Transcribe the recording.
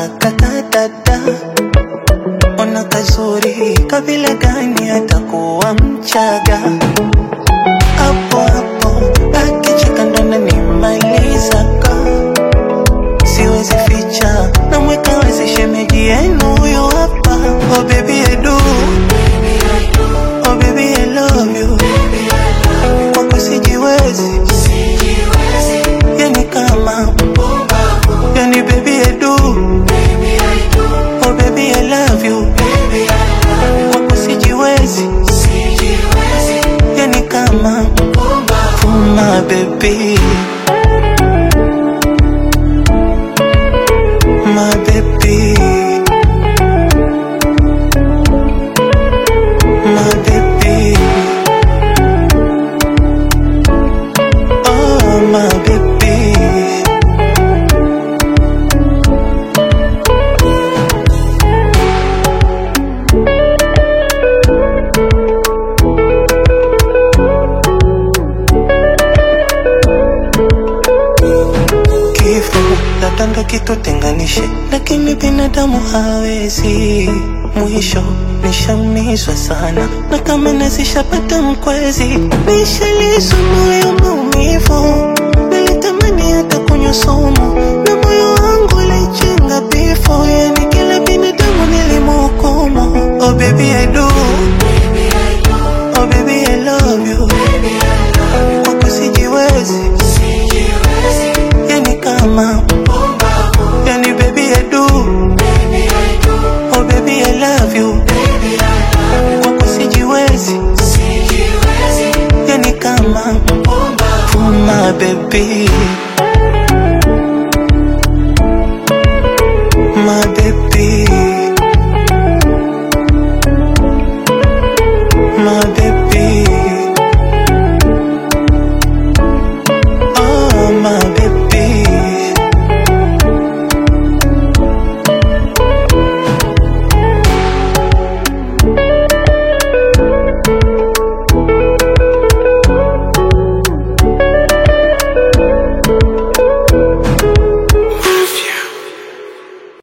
kakadada. Ona kazuri kabila gani atakuwa Mchaga. Hapo hapo akicheka ndo ananimalizaka. Siwezi ficha na mweka wazi shemeji yenu huyo hapa. Oh baby I do, oh baby I love you, kwako sijiwezi, yani kama yani baby I do, oh baby I love you, kwako sijiwezi, yani kama my baby, my baby, my baby, oh my baby. Latanda kitu tenganishe, lakini binadamu hawezi. Mwisho nishamizwa sana, na kama nazishapata mkwezi. Nishalizwa moyo maumivu, nilitamani hata kunywa sumu, na moyo wangu ulichenga bifo. Yani kila binadamu nilimhukumu. Oh baby I do, oh baby I love you, kwako sijiwezi, yani kama yani baby I do, oh baby I love you, kwako sijiwezi, yani kama my baby.